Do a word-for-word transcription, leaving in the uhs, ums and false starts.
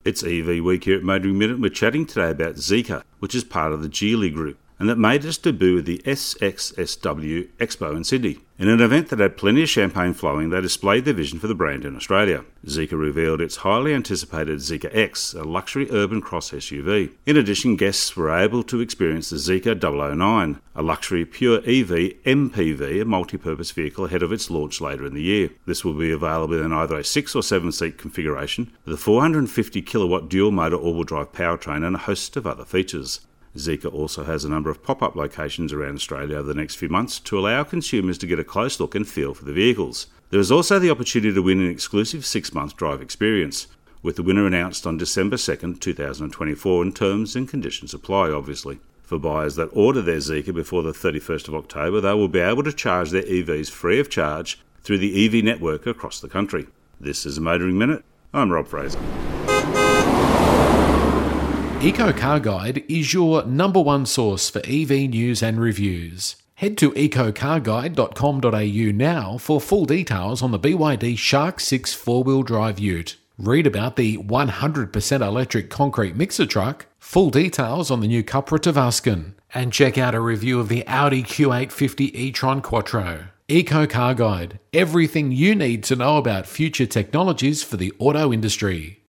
It's E V Week here at Motoring Minute. We're chatting today about Zeekr, which is part of the Geely Group, and that made its debut with the S X S W Expo in Sydney. In an event that had plenty of champagne flowing, they displayed their vision for the brand in Australia. Zeekr revealed its highly anticipated Zeekr X, a luxury urban cross S U V. In addition, guests were able to experience the Zeekr double oh nine, a luxury pure E V M P V, a multi-purpose vehicle ahead of its launch later in the year. This will be available in either a six or seven seat configuration with a four hundred fifty kilowatt dual-motor all-wheel drive powertrain and a host of other features. Zeekr also has a number of pop-up locations around Australia over the next few months to allow consumers to get a close look and feel for the vehicles. There is also the opportunity to win an exclusive six-month drive experience, with the winner announced on December second, twenty twenty-four, and terms and conditions apply, obviously. For buyers that order their Zeekr before the thirty-first of October, they will be able to charge their E Vs free of charge through the E V network across the country. This is a Motoring Minute. I'm Rob Fraser. Eco Car Guide is your number one source for E V news and reviews. Head to eco car guide dot com dot a u now for full details on the B Y D Shark six four-wheel drive ute. Read about the one hundred percent electric concrete mixer truck, full details on the new Cupra Tavascan, and check out a review of the Audi Q eight fifty e-tron Quattro. Eco Car Guide, everything you need to know about future technologies for the auto industry.